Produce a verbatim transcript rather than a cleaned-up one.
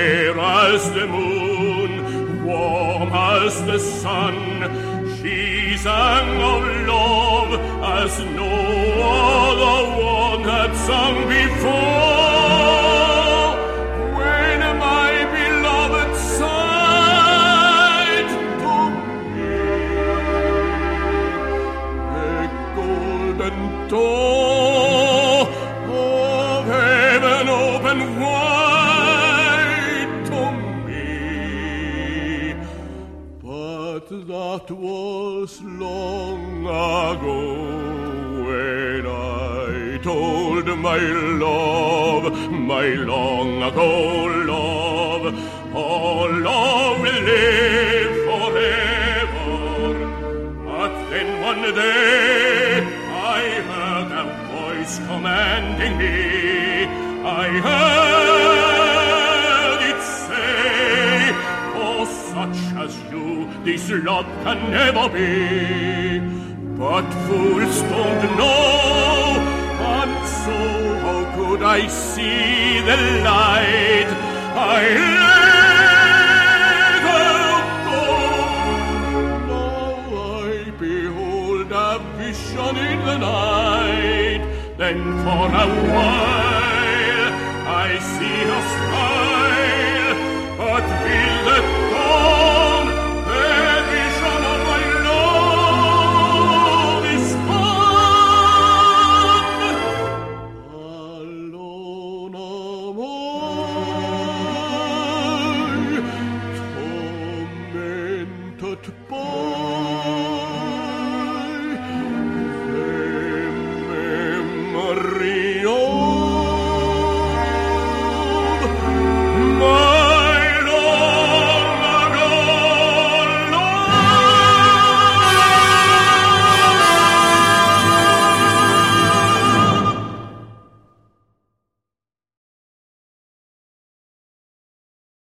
fair as the moon, warm as the sun. She sang of love as no other one had sung before. When my beloved sighed to me, a golden door of heaven opened wide to me. But that was long ago, when I told my love, my long ago love, oh, love will live forever. But then one day I heard a voice commanding me. I heard it say, for such as you, this love can never be. But fools don't know, and so how could I see the light? I let her go. Now I behold a vision in the night. Then for a